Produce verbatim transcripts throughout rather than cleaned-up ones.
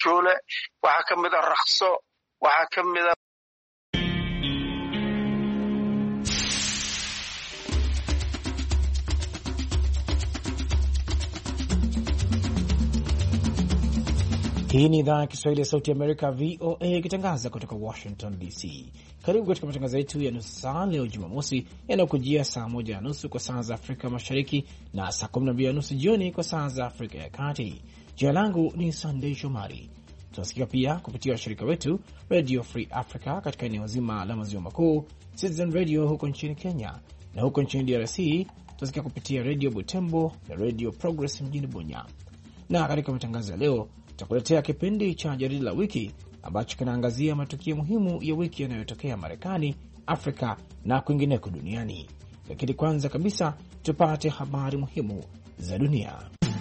Jule, waxaa ka mid ah Raqso, waxaa ka mid ah Hii ni idhaa ya Kiswahili ya Sauti ya Amerika, V O A, ikitangaza kutoka Washington D C. Karibu katika matangazo yetu ya nusu saa leo Jumamosi, yanayokujia saa moja na nusu kwa saa za Afrika Mashariki na saa kumi na mbili na nusu jioni kwa saa za Afrika ya Kati. Jina langu ni Sunday Shomari. Tunasikia pia kupitia washirika wetu Radio Free Africa katika eneo zima la maziwa makuu, Citizen Radio huko nchini Kenya, na huko nchini D R C tunasikia kupitia Radio Butembo na Radio Progress mjini Bunya. Na katika matangazo ya leo tutakuletea kipindi cha jarida la wiki ambacho kinaangazia matukio muhimu ya wiki yanayotokea Marekani, Afrika na kwingineko duniani. Lakini kwanza kabisa tupate habari muhimu za dunia.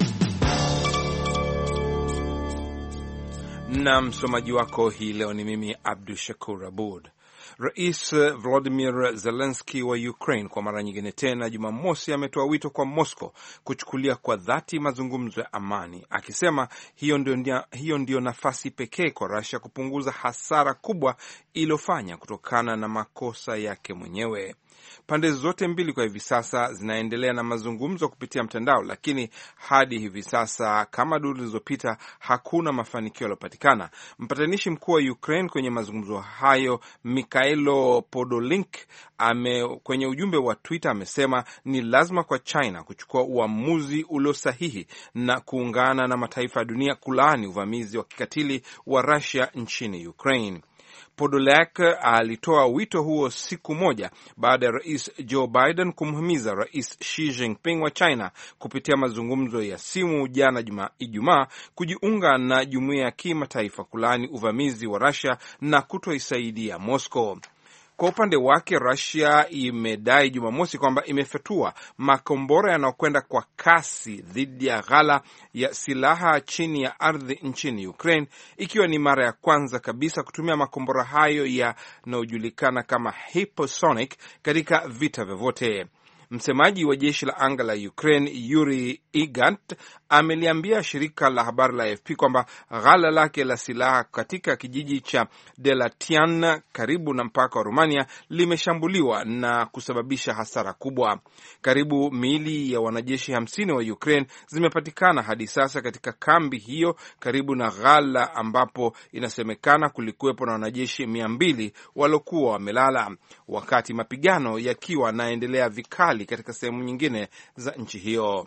Na msomaji wako hii leo ni mimi Abdul Shakur Abud. Rais Volodymyr Zelensky wa Ukraine kwa mara nyingine tena Jumamosi ametoa wito kwa Moscow kuchukulia kwa dhati mazungumzo ya amani, akisema hiyo ndio, hiyo ndio nafasi pekee kwa Russia kupunguza hasara kubwa iliyofanya kutokana na makosa yake mwenyewe. Pande zote mbili kwa hivi sasa zinaendelea na mazungumzo kupitia mtandao, lakini hadi hivi sasa, kama duru zilizopita, hakuna mafanikio yaliyopatikana. Mpatanishi mkuu wa Ukraine kwenye mazungumzo hayo, Mikhailo Podolink, ame kwenye ujumbe wa Twitter amesema ni lazima kwa China kuchukua uamuzi ulio sahihi na kuungana na mataifa ya dunia kulaani uvamizi wa kikatili wa Russia nchini Ukraine. Podolak alitoa wito huo siku moja baada ya Rais Joe Biden kumhimiza Rais Xi Jinping wa China kupitia mazungumzo ya simu jana Ijumaa kujiunga na jumuiya ya kimataifa kulaani uvamizi wa Russia na kutoisaidia Moscow. Kwa upande wake, Russia imedai Jumamosi kwamba imefyatua makombora yanayokwenda kwa kasi dhidi ya ghala ya silaha chini ya ardhi nchini Ukraine, ikiwa ni mara ya kwanza kabisa kutumia makombora hayo yanayojulikana kama hypersonic katika vita vyovyote. Msemaji wa jeshi la anga la Ukraine Yuri Igant ameliambia shirika la habari la A F P kwamba ghala lake la silaha katika kijiji cha Delatian karibu na mpaka wa Romania limeshambuliwa na kusababisha hasara kubwa. Karibu miili ya wanajeshi hamsini wa Ukraine zimepatikana hadi sasa katika kambi hiyo karibu na ghala, ambapo inasemekana kulikuwepo na wanajeshi mia mbili waliokuwa wamelala, wakati mapigano yakiwa yanaendelea vikali katika sehemu nyingine za nchi hiyo.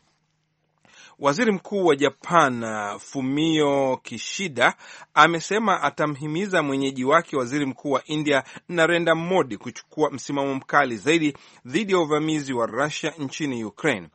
Waziri Mkuu wa Japan Fumio Kishida amesema atamhimiza mwenyeji wake Waziri Mkuu wa India Narendra Modi kuchukua msimamo mkali zaidi dhidi ya uvamizi wa Russia nchini Ukraine.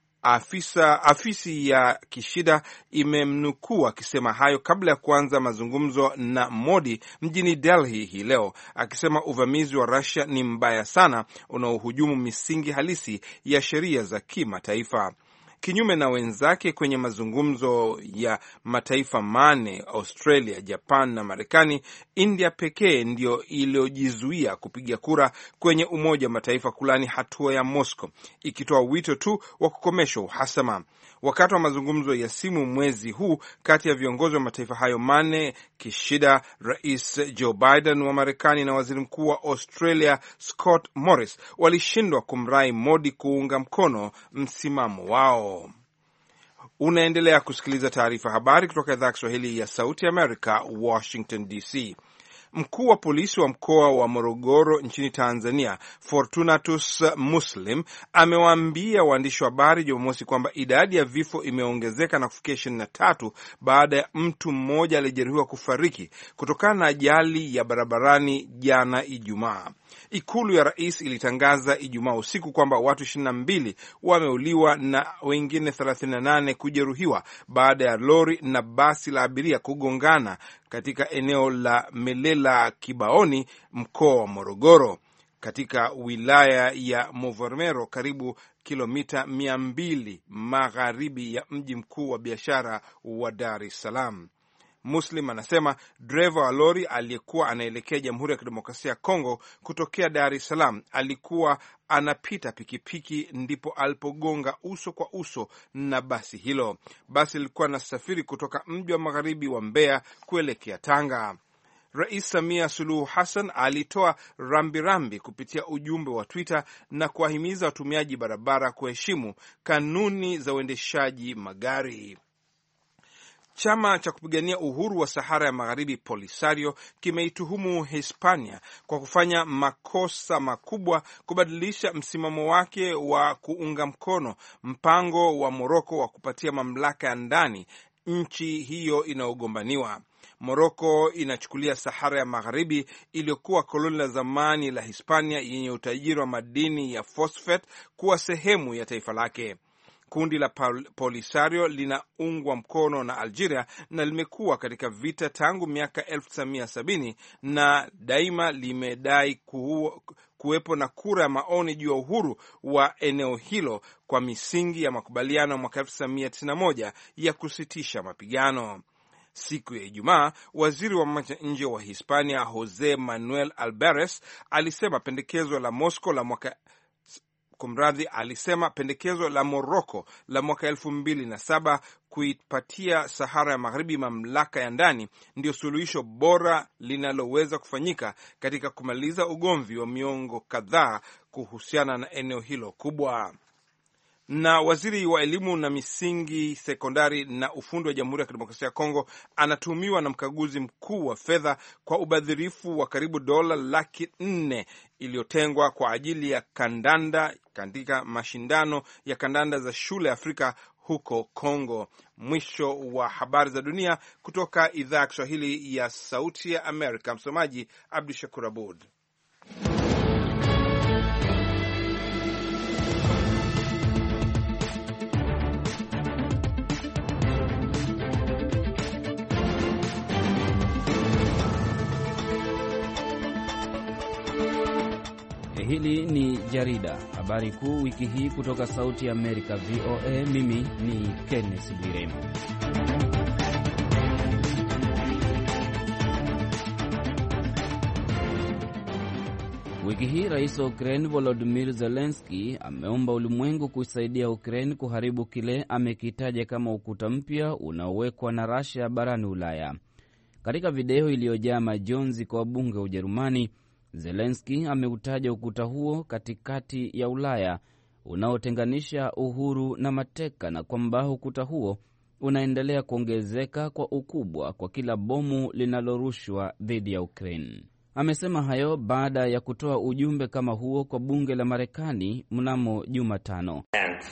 Afisa, afisi ya Kishida imemnukuu akisema hayo kabla ya kuanza mazungumzo na Modi mjini Delhi hii leo, akisema uvamizi wa Russia ni mbaya sana, unaohujumu misingi halisi ya sheria za kimataifa. Kinyume na wenzake kwenye mazungumzo ya mataifa mane, Australia, Japan na Marekani, India pekee ndio iliyojizuia kupiga kura kwenye Umoja wa Mataifa kulani hatua ya Moscow, ikitoa wito tu wa kukomesha uhasama. Wakati wa mazungumzo ya simu mwezi huu kati ya viongozi wa mataifa hayo mane, Kishida, Rais Joe Biden wa Marekani na Waziri Mkuu wa Australia Scott Morris walishindwa kumrai Modi kuunga mkono msimamo wao. Unaendelea kusikiliza taarifa habari kutoka idhaa ya Kiswahili ya Sauti Amerika, Washington D C. Mkuu wa polisi wa mkoa wa Morogoro nchini Tanzania, Fortunatus Muslim, amewaambia waandishi wa habari Jumamosi kwamba idadi ya vifo imeongezeka na kufikia ishirini na tatu baada ya mtu mmoja aliyejeruhiwa kufariki kutokana na ajali ya barabarani jana Ijumaa. Ikulu ya rais ilitangaza Ijumaa usiku kwamba watu ishirini na mbili wameuliwa na wengine thelathini na nane kujeruhiwa baada ya lori na basi la abiria kugongana katika eneo la Melela Kibaoni, mkoa wa Morogoro, katika wilaya ya Mvomero, karibu kilomita mia mbili magharibi ya mji mkuu wa biashara wa Dar es Salaam. Muslim anasema dereva wa lori aliyekuwa anaelekea Jamhuri ya Kidemokrasia ya Kongo kutokea Dar es Salaam alikuwa anapita pikipiki ndipo alipogonga uso kwa uso na basi hilo. Basi lilikuwa nasafiri kutoka mji wa magharibi wa Mbeya kuelekea Tanga. Rais Samia Suluhu Hassan alitoa rambirambi kupitia ujumbe wa Twitter na kuwahimiza watumiaji barabara kuheshimu kanuni za uendeshaji magari. Chama cha kupigania uhuru wa Sahara ya Magharibi Polisario kimeituhumu Hispania kwa kufanya makosa makubwa kubadilisha msimamo wake wa kuunga mkono mpango wa Moroko wa kupatia mamlaka ya ndani nchi hiyo inayogombaniwa. Moroko inachukulia Sahara ya Magharibi iliyokuwa koloni la zamani la Hispania yenye utajiri wa madini ya phosphate kuwa sehemu ya taifa lake. Kundi la Polisario linaungwa mkono na Algeria na limekuwa katika vita tangu miaka elfu tisa mia sabini na daima limedai kuwepo na kura ya maoni juu ya uhuru wa eneo hilo kwa misingi ya makubaliano ya mwaka elfu tisa mia tisini na moja ya kusitisha mapigano. Siku ya Ijumaa, waziri wa mambo ya nje wa Hispania Jose Manuel Albares alisema pendekezo la Moscow la mwaka Kumradhi, alisema pendekezo la Morocco la mwaka elfu mbili na saba kuipatia Sahara ya Magharibi mamlaka ya ndani ndio suluhisho bora linaloweza kufanyika katika kumaliza ugomvi wa miongo kadhaa kuhusiana na eneo hilo kubwa. Na waziri wa elimu na misingi sekondari na ufundi wa Jamhuri ya Kidemokrasia ya Kongo anatuhumiwa na mkaguzi mkuu wa fedha kwa ubadhirifu wa karibu dola laki nne iliyotengwa kwa ajili ya kandanda katika mashindano ya kandanda za shule ya Afrika huko Kongo. Mwisho wa habari za dunia kutoka idhaa ya Kiswahili ya Sauti ya Amerika. Msomaji Abdu Shakur Abud. Hili ni jarida habari kuu wiki hii kutoka Sauti ya Amerika V O A. Mimi ni Kenneth Bwire. Wiki hii Rais wa Ukraine Volodymyr Zelensky ameomba ulimwengu kusaidia Ukraine kuharibu kile amekitaja kama ukuta mpya unaowekwa na Russia barani Ulaya. Katika video iliyojaa majonzi kwa wabunge wa Ujerumani, Zelensky ameutaja ukuta huo katikati ya Ulaya unaotenganisha uhuru na mateka, na kwamba ukuta huo unaendelea kuongezeka kwa ukubwa kwa kila bomu linalorushwa dhidi ya Ukraine. Amesema hayo baada ya kutoa ujumbe kama huo kwa bunge la Marekani mnamo Jumatano.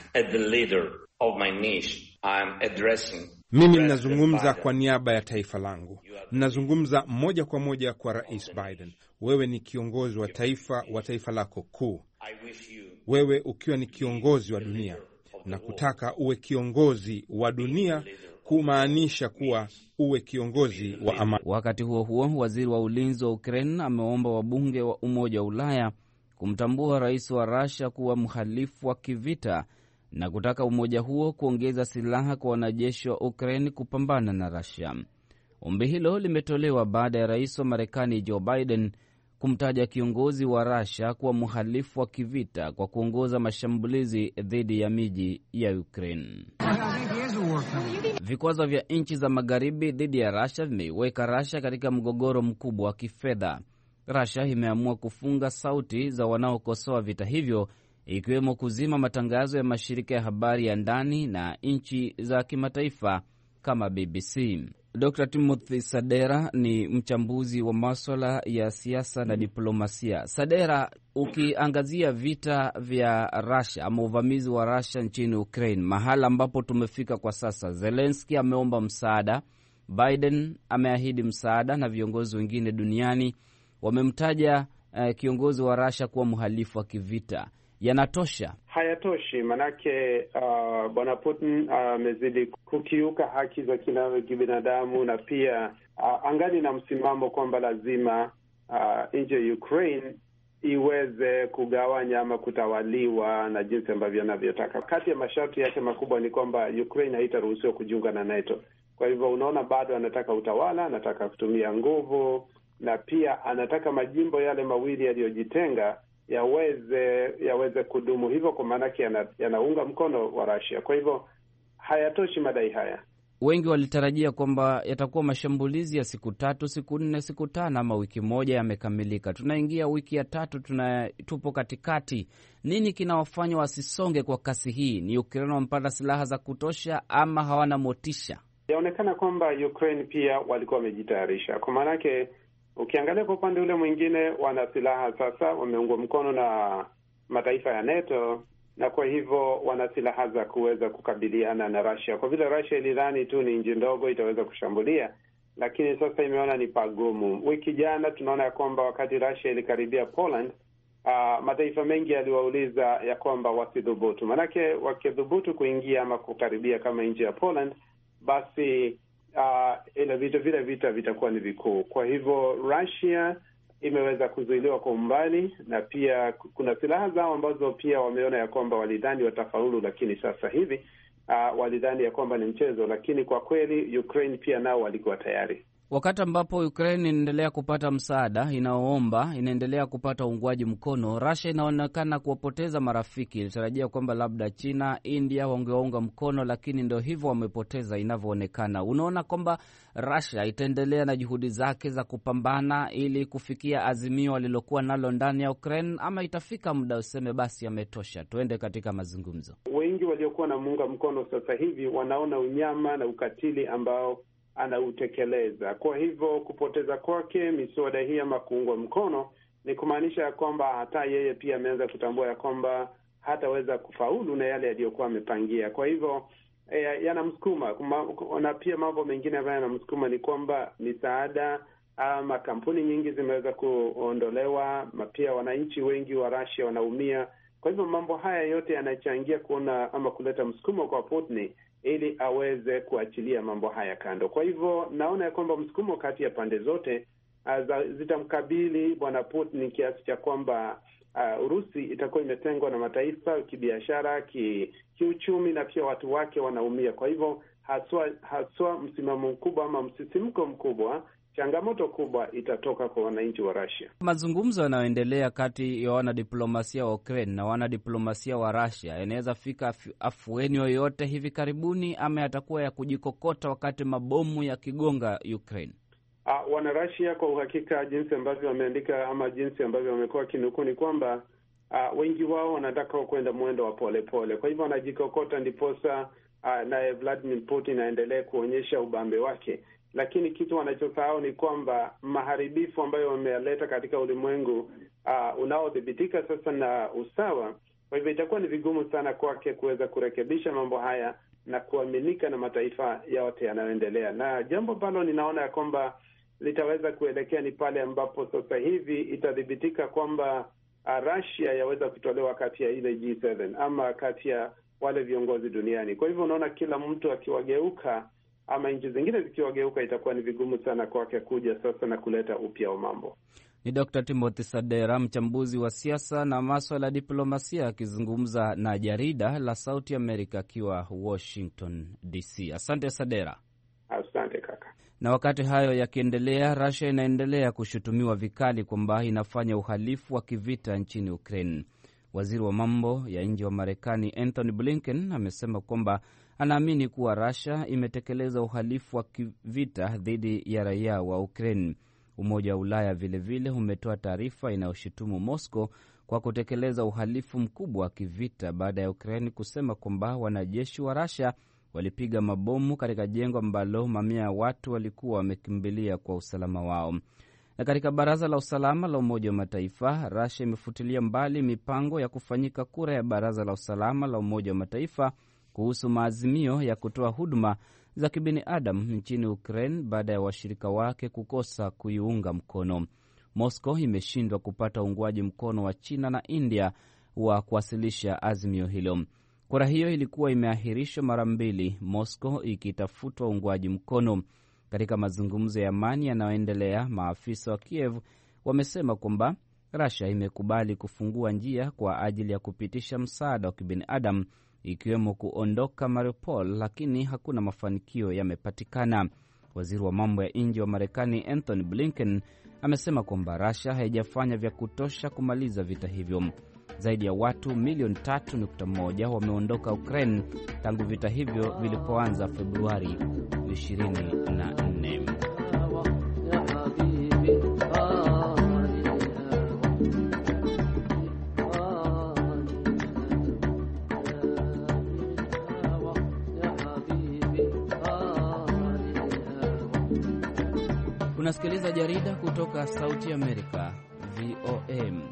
Mimi ninazungumza kwa niaba ya taifa langu. Ninazungumza moja kwa moja kwa Rais Biden. Wewe ni kiongozi wa taifa wa taifa lako kuu. Wewe ukiwa ni kiongozi wa dunia, na kutaka uwe kiongozi wa dunia kumaanisha kuwa uwe kiongozi wa amani. Wakati huo huo, waziri wa ulinzi wa Ukraine ameomba wabunge wa Umoja wa Ulaya kumtambua rais wa Russia kuwa mhalifu wa kivita na kutaka umoja huo kuongeza silaha kwa wanajeshi wa Ukraine kupambana na Russia. Ombi hilo limetolewa baada ya rais wa Marekani Joe Biden kumtaja kiongozi wa Russia kuwa mhalifu wa kivita kwa kuongoza mashambulizi dhidi ya miji ya Ukraine. Vikwazo vya nchi za magharibi dhidi ya Russia vimeiweka Russia katika mgogoro mkubwa wa kifedha. Russia imeamua kufunga sauti za wanaokosoa vita hivyo, ikiwemo kuzima matangazo ya mashirika ya habari ya ndani na nchi za kimataifa kama B B C. Doctor Timothy Sadera ni mchambuzi wa masuala ya siasa na diplomasia. Sadera, ukiangazia vita vya Russia ama uvamizi wa Russia nchini Ukraine, mahala ambapo tumefika kwa sasa, Zelensky ameomba msaada, Biden ameahidi msaada, na viongozi wengine duniani wamemtaja uh, kiongozi wa Russia kuwa mhalifu wa kivita. Yanatosha? Hayatoshi, manake uh, bwana Putin amezidi uh, kukiuka haki za kibinadamu, na pia uh, angani na msimamo kwamba lazima uh, nchi ya Ukraine iweze kugawanya ama kutawaliwa na jinsi ambavyo anavyotaka. Kati ya masharti yake makubwa ni kwamba Ukraine haitaruhusiwa kujiunga na NATO. Kwa hivyo unaona bado anataka utawala, anataka kutumia nguvu, na pia anataka majimbo yale mawili yaliyojitenga yaweze yaweze kudumu hivyo, kwa maana yake yanaunga mkono wa Russia. Kwa hivyo hayatoshi madai haya. Wengi walitarajia kwamba yatakuwa mashambulizi ya siku tatu, siku nne, siku tano ama wiki moja yamekamilika. Tunaingia wiki ya tatu, tuna tupo katikati. Nini kinawafanya wasisonge kwa kasi hii? Ni Ukraine wamepata silaha za kutosha ama hawana motisha? Yaonekana kwamba Ukraine pia walikuwa wamejitayarisha. Kwa maana yake ukiangalia kwa upande ule mwingine, wana silaha sasa, wameungwa mkono na mataifa ya NATO, na kwa hivyo wana silaha za kuweza kukabiliana na Russia. Kwa vile Russia ilidhani tu ni nchi ndogo itaweza kushambulia, lakini sasa imeona ni pagumu. Wiki jana tunaona ya kwamba wakati Russia ilikaribia Poland, uh, mataifa mengi yaliwauliza ya kwamba wasidhubutu. Manake wakidhubutu kuingia ama kukaribia kama nchi ya Poland, basi uh, ile vita vile vita vitakuwa ni vikuu. Kwa hivyo Russia imeweza kuzuiliwa kwa umbali, na pia kuna silaha zao ambazo pia wameona ya kwamba walidhani watafaulu, lakini sasa hivi uh, walidhani ya kwamba ni mchezo, lakini kwa kweli Ukraine pia nao walikuwa tayari. Wakati ambapo Ukraine inaendelea kupata msaada inaoomba, inaendelea kupata uungwaji mkono, Russia inaonekana kuwapoteza marafiki. Ilitarajia kwamba labda China, India wangewaunga mkono, lakini ndio hivyo wamepoteza inavyoonekana. Unaona kwamba Russia itaendelea na juhudi zake za kupambana ili kufikia azimio alilokuwa nalo ndani ya Ukraine, ama itafika muda useme basi yametosha, tuende katika mazungumzo? Wengi waliokuwa na muunga mkono sasa hivi wanaona unyama na ukatili ambao anautekeleza. Kwa hivyo kupoteza kwake miswada hii ama kuungwa mkono ni kumaanisha ya kwamba hata yeye pia ameanza kutambua ya kwamba hataweza kufaulu na yale yaliyokuwa amepangia. Kwa hivyo eh, yanamsukuma, na pia mambo mengine ambayo yanamsukuma ni kwamba misaada ama kampuni nyingi zimeweza kuondolewa, na pia wananchi wengi wa Russia wanaumia. Kwa hivyo mambo haya yote yanachangia kuona ama kuleta msukumo kwa Putin ili aweze kuachilia mambo haya kando. Kwa hivyo naona ya kwamba msukumo kati ya pande zote uh, zitamkabili bwana Putin kiasi cha kwamba uh, Urusi itakuwa imetengwa na mataifa kibiashara, ki, kiuchumi, na pia watu wake wanaumia. Kwa hivyo haswa haswa msimamo mkubwa ama msisimko mkubwa, changamoto kubwa itatoka kwa wananchi wa Russia. Mazungumzo yanayoendelea kati ya wanadiplomasia wa Ukraine na wanadiplomasia wa Russia yanaweza fika afueni yoyote hivi karibuni, ama yatakuwa ya kujikokota wakati mabomu ya kigonga Ukraine? Uh, wana Russia kwa uhakika, jinsi ambavyo wameandika ama jinsi ambavyo wamekuwa kinukuu, ni kwamba uh, wengi wao wanataka kwenda mwendo wa polepole pole. Kwa hivyo wanajikokota ndiposa uh, naye Vladimir Putin aendelee kuonyesha ubambe wake. Lakini kitu wanachosahau ni kwamba maharibifu ambayo wamealeta katika ulimwengu uh, unaodhibitika sasa na usawa. Kwa hivyo itakuwa ni vigumu sana kwake kuweza kurekebisha mambo haya na kuaminika na mataifa yote yanayoendelea. Na jambo ambalo ninaona ya kwamba litaweza kuelekea ni pale ambapo sasa hivi itadhibitika kwamba uh, Russia yaweza kutolewa kati ya ile G seven ama kati ya wale viongozi duniani. Kwa hivyo unaona kila mtu akiwageuka ama nchi zingine zikiwageuka, itakuwa ni vigumu sana kwake kuja sasa na kuleta upya wa mambo. Ni Doctor Timothy Sadera, mchambuzi wa siasa na maswala ya diplomasia, akizungumza na jarida la Sauti America akiwa Washington D C. Asante Sadera. Asante kaka. Na wakati hayo yakiendelea, Russia inaendelea kushutumiwa vikali kwamba inafanya uhalifu wa kivita nchini Ukraine. Waziri wa mambo ya nje wa Marekani Anthony Blinken amesema kwamba anaamini kuwa Russia imetekeleza uhalifu wa kivita dhidi ya raia wa Ukraine. Umoja wa Ulaya vilevile umetoa taarifa inayoshutumu Moscow kwa kutekeleza uhalifu mkubwa wa kivita baada ya Ukraine kusema kwamba wanajeshi wa Russia walipiga mabomu katika jengo ambalo mamia ya watu walikuwa wamekimbilia kwa usalama wao. Na katika Baraza la Usalama la Umoja wa Mataifa, Russia imefutilia mbali mipango ya kufanyika kura ya Baraza la Usalama la Umoja wa Mataifa kuhusu maazimio ya kutoa huduma za kibinadamu nchini Ukraine baada ya washirika wake kukosa kuiunga mkono. Moscow imeshindwa kupata uungwaji mkono wa China na India wa kuwasilisha azimio hilo. Kura hiyo ilikuwa imeahirishwa mara mbili, Moscow ikitafutwa uungwaji mkono. Katika mazungumzo ya amani yanayoendelea, maafisa wa Kiev wamesema kwamba Russia imekubali kufungua njia kwa ajili ya kupitisha msaada wa kibinadamu ikiwemo kuondoka Mariupol, lakini hakuna mafanikio yamepatikana. Waziri wa mambo ya nje wa Marekani Anthony Blinken amesema kwamba Russia haijafanya vya kutosha kumaliza vita hivyo. Zaidi ya watu milioni tatu nukta moja wameondoka Ukraine tangu vita hivyo vilipoanza Februari ishirini na nne. Unasikiliza jarida kutoka Sauti Amerika, V O A.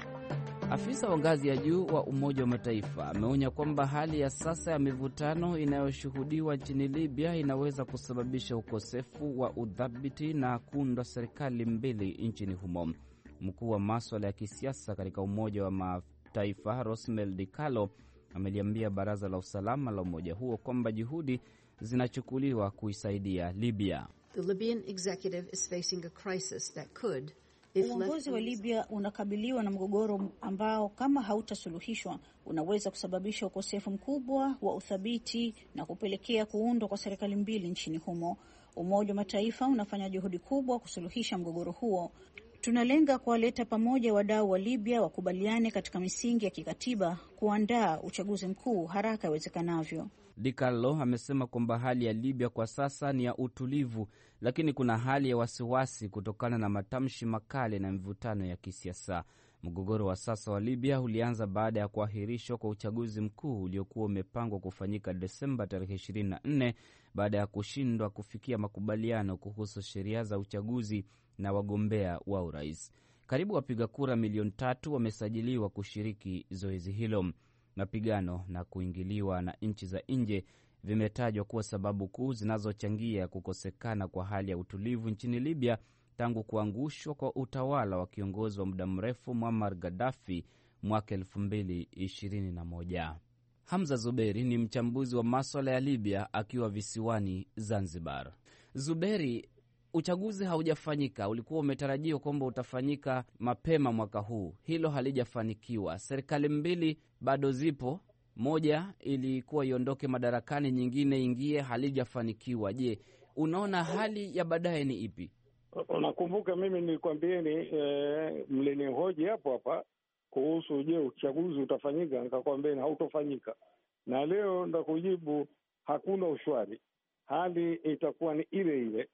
Afisa wa ngazi ya juu wa Umoja wa Mataifa ameonya kwamba hali ya sasa ya mivutano inayoshuhudiwa nchini Libya inaweza kusababisha ukosefu wa udhabiti na kuundwa serikali mbili nchini humo. Mkuu wa masuala ya kisiasa katika Umoja wa Mataifa Rosmel Dicalo ameliambia Baraza la Usalama la umoja huo kwamba juhudi zinachukuliwa kuisaidia Libya. The Libyan executive is facing a crisis that could, uongozi wa Libya unakabiliwa na mgogoro ambao kama hautasuluhishwa unaweza kusababisha ukosefu mkubwa wa uthabiti na kupelekea kuundwa kwa serikali mbili nchini humo. Umoja wa Mataifa unafanya juhudi kubwa kusuluhisha mgogoro huo. Tunalenga kuwaleta pamoja wadau wa Libya wakubaliane katika misingi ya kikatiba kuandaa uchaguzi mkuu haraka iwezekanavyo. Di Carlo amesema kwamba hali ya Libya kwa sasa ni ya utulivu, lakini kuna hali ya wasiwasi kutokana na matamshi makali na mvutano ya kisiasa. Mgogoro wa sasa wa Libya ulianza baada ya kuahirishwa kwa uchaguzi mkuu uliokuwa umepangwa kufanyika Desemba tarehe ishirini na nne baada ya kushindwa kufikia makubaliano kuhusu sheria za uchaguzi na wagombea wa urais. Karibu wapiga kura milioni tatu wamesajiliwa kushiriki zoezi hilo. Mapigano na kuingiliwa na nchi za nje vimetajwa kuwa sababu kuu zinazochangia kukosekana kwa hali ya utulivu nchini Libya tangu kuangushwa kwa utawala wa kiongozi wa muda mrefu Muammar Gaddafi mwaka elfu mbili ishirini na moja. Hamza Zuberi ni mchambuzi wa masuala ya Libya akiwa visiwani Zanzibar. Zuberi, uchaguzi haujafanyika, ulikuwa umetarajiwa kwamba utafanyika mapema mwaka huu. Hilo halijafanikiwa. Serikali mbili bado zipo, moja ilikuwa iondoke madarakani, nyingine ingie, halijafanikiwa. Je, unaona hali ya baadaye ni ipi? Unakumbuka mimi nilikwambieni e, mlinihoji hapo hapa kuhusu je uchaguzi utafanyika, nikakwambieni hautofanyika. Na leo ndakujibu hakuna ushwari. Hali itakuwa ni ile ile.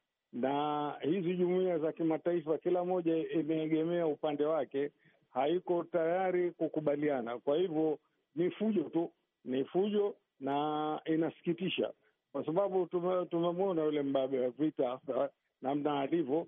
Na hizi jumuiya za kimataifa kila moja imeegemea upande wake, haiko tayari kukubaliana. Kwa hivyo ni fujo tu, ni fujo, na inasikitisha kwa sababu tumemwona yule mbabe wa vita namna alivyo,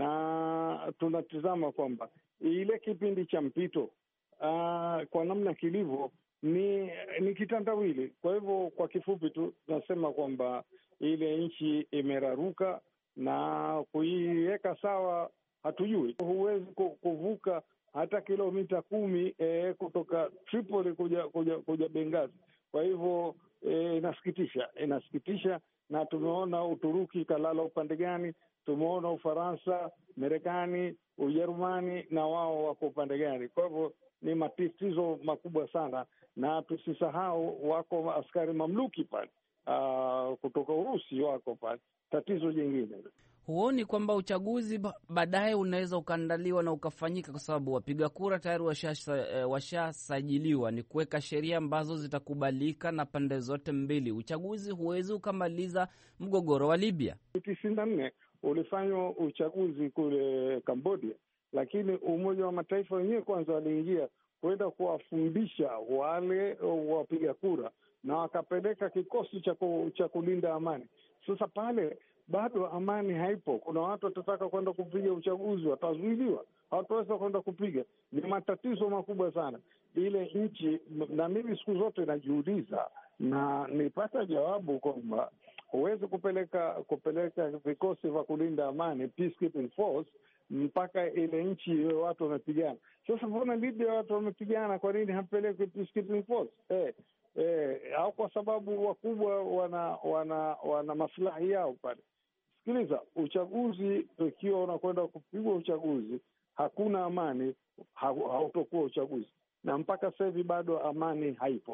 na tunatizama kwamba ile kipindi cha mpito uh, kwa namna kilivyo ni ni kitandawili. Kwa hivyo kwa kifupi tu nasema kwamba ile nchi imeraruka na kuiweka sawa hatujui. Huwezi kuvuka hata kilomita kumi e, kutoka Tripoli kuja kuja kuja Benghazi. Kwa hivyo e, inasikitisha, inasikitisha. Na tumeona Uturuki kalala upande gani, tumeona Ufaransa, Marekani, Ujerumani na wao wako upande gani. Kwa hivyo ni matatizo makubwa sana, na tusisahau wako askari mamluki pale uh, kutoka Urusi wako pale. Tatizo jingine, huoni kwamba uchaguzi baadaye unaweza ukaandaliwa na ukafanyika, kwa sababu wapiga kura tayari washasajiliwa? Ni kuweka sheria ambazo zitakubalika na pande zote mbili. Uchaguzi huwezi ukamaliza mgogoro wa Libya. tisini na nne ulifanywa uchaguzi kule Cambodia, lakini Umoja wa Mataifa wenyewe kwanza waliingia kwenda kuwafundisha wale wapiga kura, na wakapeleka kikosi cha kulinda amani. Sasa pale bado amani haipo. Kuna watu watataka kwenda kupiga uchaguzi, watazuiliwa, hawataweza kwenda kupiga. Ni matatizo makubwa sana ile nchi. Na mimi siku zote najiuliza na nipata jawabu kwamba huwezi kupeleka kupeleka vikosi vya kulinda amani, peacekeeping force, mpaka ile nchi iwe watu wamepigana. Sasa mbona Libya watu wamepigana, kwa nini hapeleke peacekeeping force? Eh, eh, au kwa sababu wakubwa wana wana wana maslahi yao pale. Sikiliza, uchaguzi ukiwa unakwenda kupigwa uchaguzi, hakuna amani, hautokuwa uchaguzi. Na mpaka sasa hivi bado amani haipo.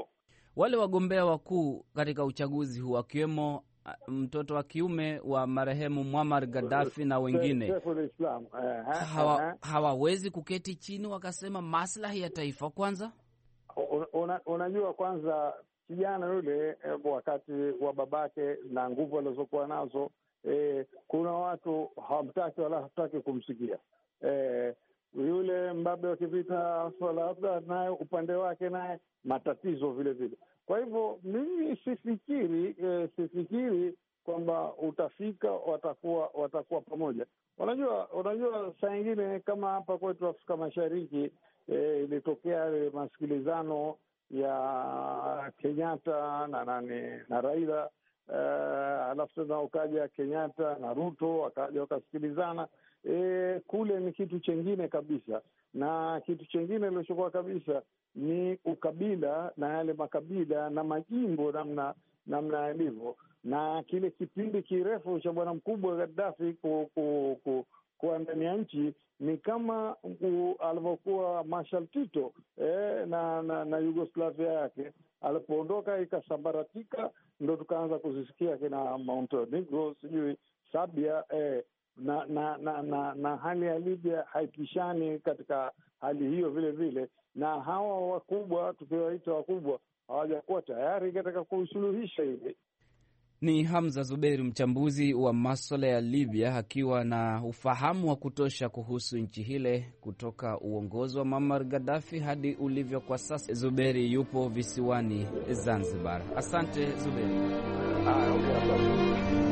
Wale wagombea wakuu katika uchaguzi huu wakiwemo mtoto wa kiume wa marehemu Muammar Gaddafi na wengine hawa, hawawezi kuketi chini wakasema maslahi ya taifa kwanza. Una, unajua kwanza kijana yule wakati wa babake na nguvu alizokuwa nazo, eh, kuna watu hawamtaki wala hataki kumsikia. Eh, yule mbabe wa kivita labda naye upande wake naye matatizo vile vile. Kwa hivyo mimi sifikiri eh, sifikiri kwamba utafika watakuwa watakuwa pamoja. Unajua unajua saa nyingine kama hapa kwetu Afrika Mashariki eh, ilitokea masikilizano ya Kenyatta na nani na Raila, eh, alafu tena ukaja Kenyatta na Ruto wakaja wakasikilizana. E, kule ni kitu chengine kabisa, na kitu chengine ilichokuwa kabisa ni ukabila na yale makabila na majimbo namna namna yalivyo, na kile kipindi kirefu cha bwana mkubwa Gaddafi ku, ku, ku, kuwa ndani ya nchi ni kama alivyokuwa Marshal Tito eh, na, na na Yugoslavia yake alipoondoka ikasambaratika, ndo tukaanza kuzisikia kina Montenegro sijui Serbia eh, na na na na na hali ya Libya haipishani katika hali hiyo vile vile, na hawa wakubwa tukiwaita wakubwa hawajakuwa tayari katika kusuluhisha hili. Ni Hamza Zuberi, mchambuzi wa masuala ya Libya, akiwa na ufahamu wa kutosha kuhusu nchi hile kutoka uongozi wa Muammar Gaddafi hadi ulivyo kwa sasa. Zuberi yupo visiwani Zanzibar. Asante Zuberi. Ah, okay, asante.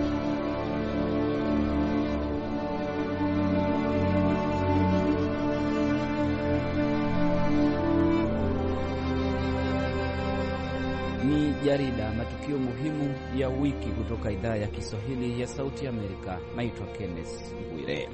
Ni jarida matukio muhimu ya wiki kutoka idhaa ya Kiswahili ya Sauti ya Amerika. Naitwa Kenneth Bwire.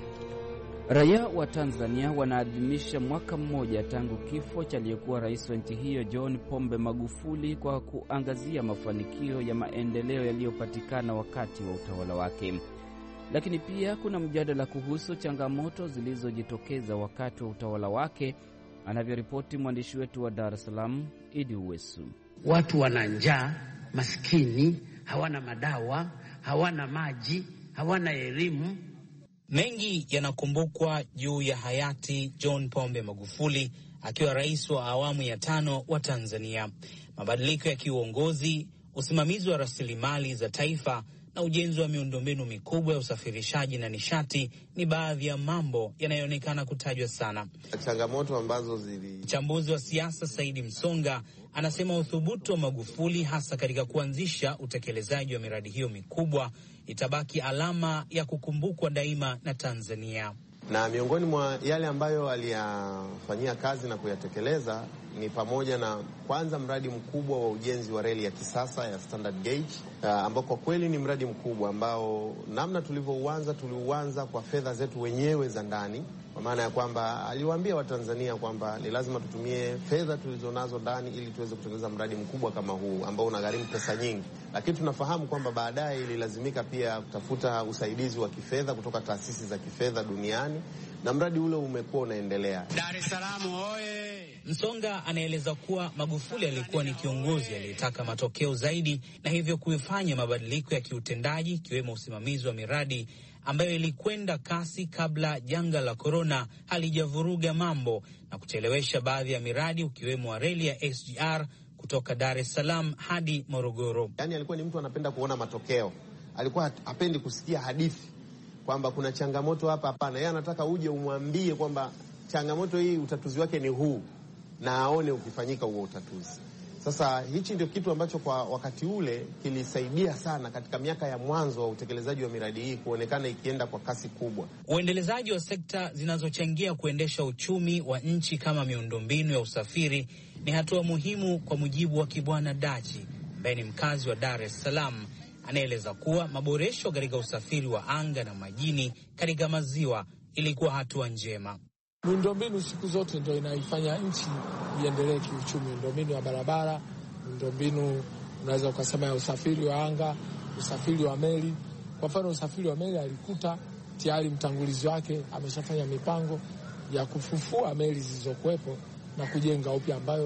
Raia wa Tanzania wanaadhimisha mwaka mmoja tangu kifo cha aliyekuwa rais wa nchi hiyo John Pombe Magufuli kwa kuangazia mafanikio ya maendeleo yaliyopatikana wakati wa utawala wake. Lakini pia kuna mjadala kuhusu changamoto zilizojitokeza wakati wa utawala wake, anavyoripoti mwandishi wetu wa Dar es Salaam Idi Uwesu. Watu wana njaa, maskini, hawana madawa, hawana maji, hawana elimu. Mengi yanakumbukwa juu ya hayati John Pombe Magufuli akiwa rais wa awamu ya tano wa Tanzania. Mabadiliko ya kiuongozi, usimamizi wa rasilimali za taifa na ujenzi wa miundombinu mikubwa ya usafirishaji na nishati ni baadhi ya mambo yanayoonekana kutajwa sana. Changamoto ambazo zili... Mchambuzi wa siasa Saidi Msonga anasema uthubutu wa Magufuli hasa katika kuanzisha utekelezaji wa miradi hiyo mikubwa itabaki alama ya kukumbukwa daima na Tanzania. Na miongoni mwa yale ambayo aliyafanyia kazi na kuyatekeleza ni pamoja na kwanza mradi mkubwa wa ujenzi wa reli ya kisasa ya standard gauge, uh, ambao kwa kweli ni mradi mkubwa ambao namna tulivyouanza tuliuanza kwa fedha zetu wenyewe za ndani, kwa maana ya kwamba aliwaambia Watanzania kwamba ni lazima tutumie fedha tulizonazo ndani ili tuweze kutengeneza mradi mkubwa kama huu ambao unagharimu pesa nyingi. Lakini tunafahamu kwamba baadaye ililazimika pia kutafuta usaidizi wa kifedha kutoka taasisi za kifedha duniani, na mradi ule umekuwa unaendelea. Dar es Salaam oye! Msonga anaeleza kuwa Magufuli alikuwa ni kiongozi aliyetaka matokeo zaidi na hivyo kuifanya mabadiliko ya kiutendaji ikiwemo usimamizi wa miradi ambayo ilikwenda kasi kabla janga la korona halijavuruga mambo na kuchelewesha baadhi ya miradi ukiwemo wa reli ya S G R kutoka Dar es Salaam hadi Morogoro. Yaani alikuwa ni mtu anapenda kuona matokeo. Alikuwa hapendi kusikia hadithi kwamba kuna changamoto hapa, hapana. Yeye anataka uje umwambie kwamba changamoto hii utatuzi wake ni huu na aone ukifanyika huo utatuzi. Sasa hichi ndio kitu ambacho kwa wakati ule kilisaidia sana katika miaka ya mwanzo wa utekelezaji wa miradi hii kuonekana ikienda kwa kasi kubwa. Uendelezaji wa sekta zinazochangia kuendesha uchumi wa nchi kama miundombinu ya usafiri ni hatua muhimu kwa mujibu wa Kibwana Dachi, ambaye ni mkazi wa Dar es Salaam. Anaeleza kuwa maboresho katika usafiri wa anga na majini katika maziwa ilikuwa hatua njema. Miundombinu siku zote ndio inaifanya nchi iendelee kiuchumi. Miundombinu ya barabara, miundombinu unaweza ukasema ya usafiri wa anga, usafiri wa meli. Kwa mfano usafiri wa meli alikuta tayari mtangulizi wake ameshafanya mipango ya kufufua meli zilizokuwepo na kujenga upya ambayo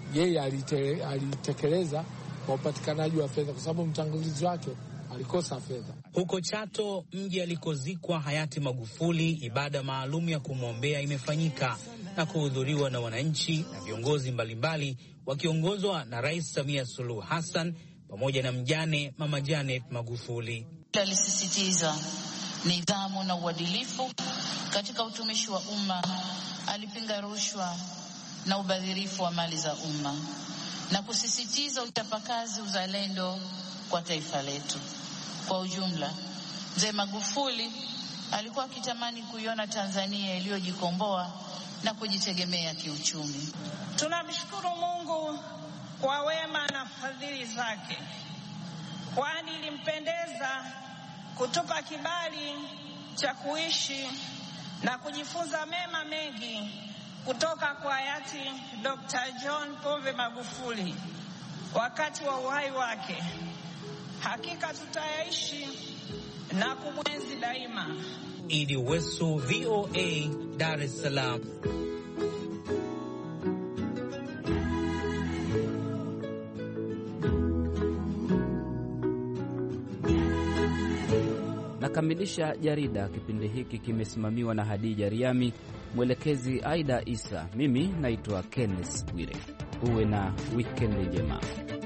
yeye alite, alitekeleza kwa upatikanaji wa fedha, kwa sababu mtangulizi wake alikosa fedha. Huko Chato, mji alikozikwa hayati Magufuli, ibada maalum ya kumwombea imefanyika na kuhudhuriwa na wananchi na viongozi mbalimbali wakiongozwa na Rais Samia Suluhu Hassan pamoja na mjane Mama Janet Magufuli. Alisisitiza nidhamu na uadilifu katika utumishi wa umma, alipinga rushwa na ubadhirifu wa mali za umma na kusisitiza utapakazi, uzalendo kwa taifa letu. Kwa ujumla, Mzee Magufuli alikuwa akitamani kuiona Tanzania iliyojikomboa na kujitegemea kiuchumi. Tunamshukuru Mungu kwa wema na fadhili zake, kwani ilimpendeza kutupa kibali cha kuishi na kujifunza mema mengi kutoka kwa hayati Dokta John Pombe Magufuli wakati wa uhai wake. Hakika tutayaishi na kumwenzi daima. Idi Wesu, V O A, Dar es Salaam. Nakamilisha jarida. Kipindi hiki kimesimamiwa na Hadija Riami, mwelekezi Aida Isa. Mimi naitwa Kenneth Bwire. Uwe na weekend njema.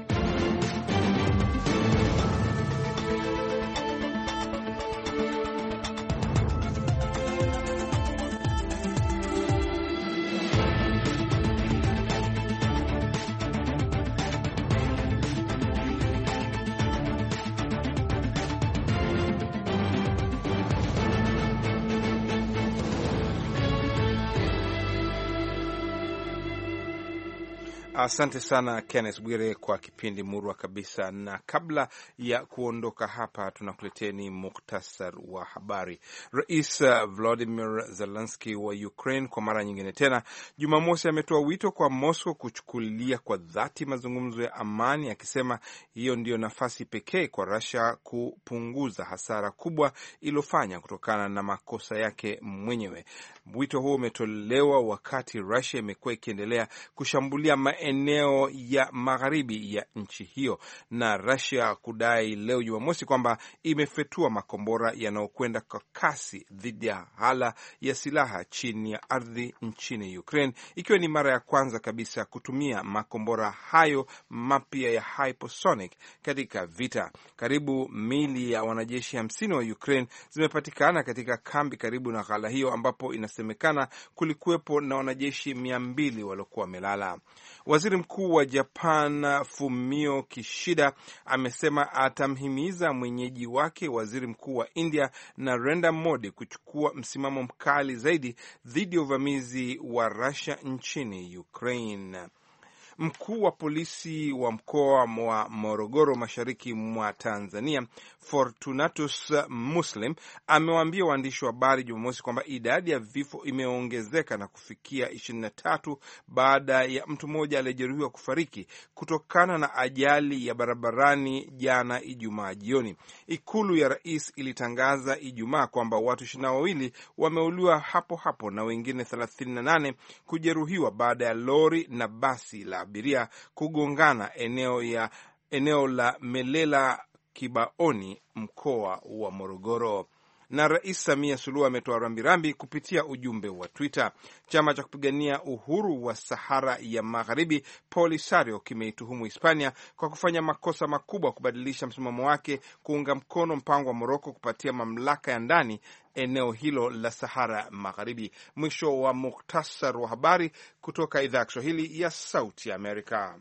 Asante sana Kenneth Bwire kwa kipindi murwa kabisa. Na kabla ya kuondoka hapa, tunakuleteni muktasar wa habari. Rais Volodymyr Zelensky wa Ukraine kwa mara nyingine tena Jumamosi ametoa wito kwa Moscow kuchukulia kwa dhati mazungumzo ya amani, akisema hiyo ndiyo nafasi pekee kwa Russia kupunguza hasara kubwa iliyofanya kutokana na makosa yake mwenyewe. Wito huo umetolewa wakati Russia imekuwa ikiendelea kushambulia eneo ya magharibi ya nchi hiyo, na Russia kudai leo Jumamosi kwamba imefetua makombora yanayokwenda kwa kasi dhidi ya hala ya silaha chini ya ardhi nchini Ukraine, ikiwa ni mara ya kwanza kabisa kutumia makombora hayo mapya ya hypersonic katika vita. Karibu mili ya wanajeshi hamsini wa Ukraine zimepatikana katika kambi karibu na ghala hiyo, ambapo inasemekana kulikuwepo na wanajeshi mia mbili waliokuwa wamelala. Waziri Mkuu wa Japan Fumio Kishida amesema atamhimiza mwenyeji wake Waziri Mkuu wa India Narendra Modi kuchukua msimamo mkali zaidi dhidi ya uvamizi wa Russia nchini Ukraine. Mkuu wa polisi wa mkoa wa Morogoro mashariki mwa Tanzania Fortunatus Muslim amewaambia waandishi wa habari Jumamosi kwamba idadi ya vifo imeongezeka na kufikia ishirini na tatu baada ya mtu mmoja aliyejeruhiwa kufariki kutokana na ajali ya barabarani jana Ijumaa jioni. Ikulu ya rais ilitangaza Ijumaa kwamba watu ishirini na wawili wameuliwa hapo hapo na wengine thelathini na nane kujeruhiwa baada ya lori na basi la abiria kugongana eneo ya eneo la Melela Kibaoni, mkoa wa Morogoro. Na Rais Samia Suluhu ametoa rambirambi kupitia ujumbe wa Twitter. Chama cha kupigania uhuru wa Sahara ya Magharibi Polisario kimeituhumu Hispania kwa kufanya makosa makubwa kubadilisha msimamo wake kuunga mkono mpango wa Moroko kupatia mamlaka ya ndani eneo hilo la Sahara Magharibi. Mwisho wa muktasar wa habari kutoka idhaa ya Kiswahili ya Sauti ya Amerika.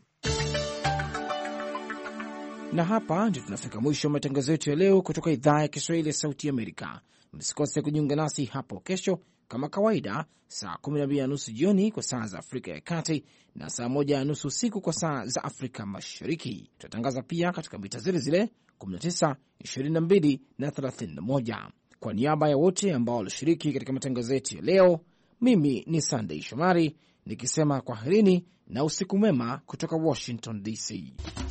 Na hapa ndio tunafika mwisho wa matangazo yetu ya leo kutoka idhaa ya Kiswahili ya Sauti Amerika. Msikose kujiunga nasi hapo kesho kama kawaida, saa kumi na mbili na nusu jioni kwa saa za Afrika ya Kati na saa moja na nusu usiku kwa saa za Afrika Mashariki. Tutatangaza pia katika mita zile zile kumi na tisa, ishirini na mbili na thelathini na moja. Kwa niaba ya wote ambao walishiriki katika matangazo yetu ya leo, mimi ni Sunday Shomari nikisema kwaherini na usiku mwema kutoka Washington D C.